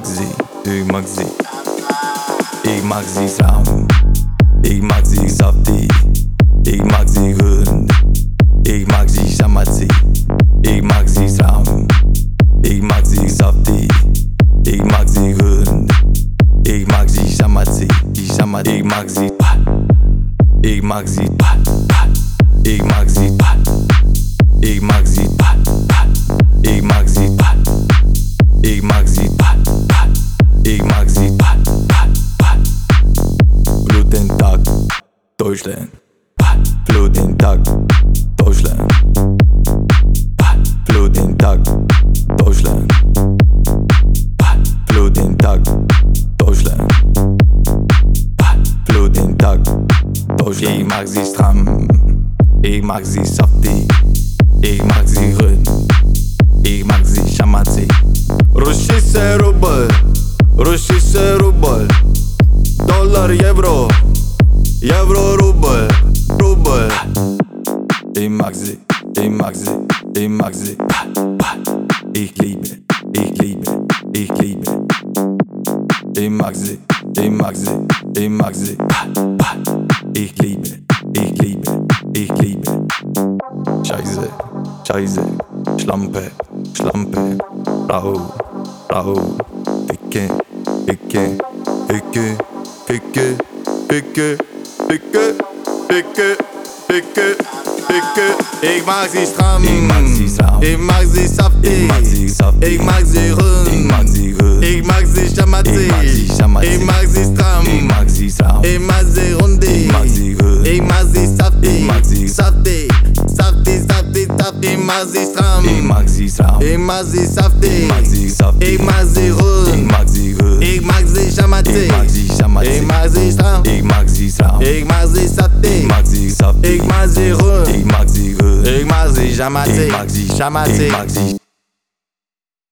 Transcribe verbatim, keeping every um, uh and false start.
sie, ik mag sie. Ik mag sie samen, ik mag sie saftig. Ik mag sie rund, ik mag sie shamati. Ik mag sie samen, ik mag sie saftig. Ik mag sie rund, ik mag sie shamati. Ik mag sie pat, ik mag sie pat, pat. Ik mag sie pat, ik mag sie pat, pat. Ik mag sie pat, ik mag sie pat, pat. Ik mag sie pat, pat, pat. Blut den Tag, Deutschland. Pat, Blut den Tag, Deutschland. Pat, Blut den Tag, Deutschland. Pat, Blut den Tag, Deutschland. Pat, Blut den Tag, Deutschland. Ik mag sie stram, ik mag sie saftig. Ik mag sie rund, ik mag sie shamati. Russische rubel, Russische rubel. Dollar, euro, euro, rubel, rubel. Ik mag sie, ik mag sie, ik mag sie. Ich liebe, ich liebe, ich liebe. Ich mag sie, ich mag sie, ich mag sie. Ich liebe, ich liebe, ich liebe. Scheiße, Scheiße, Schlampe, Schlampe. Rau, Rau, Ficke, Ficke, Ficke, Ficke, Ficke, Ficke, Ficke, Ficke, Ficke. Ik mag sie stram, ik mag sie stram, ik mag sie saftig, ik mag sie saftig, ik mag sie rund, ik mag sie rund, ik mag sie shamati, ik mag sie shamati, ik mag sie stram, ik mag sie stram, ik mag sie rundig, ik mag sie rund, ik mag sie saftig, ik mag sie saftig, saftig, saftig, saftig, ik mag sie stram, ik mag sie stram, ik mag sie saftig, ik mag sie saftig, ik mag sie rund, ik mag sie rund, ik mag sie shamati, ik mag sie shamati, ik mag sie stram, ik mag sie stram, ik mag sie saftig, ik mag sie saftig, ik mag sie rund, ik mag sie rund, ik mag sie shamati, ik mag sie shamati. ik mag sie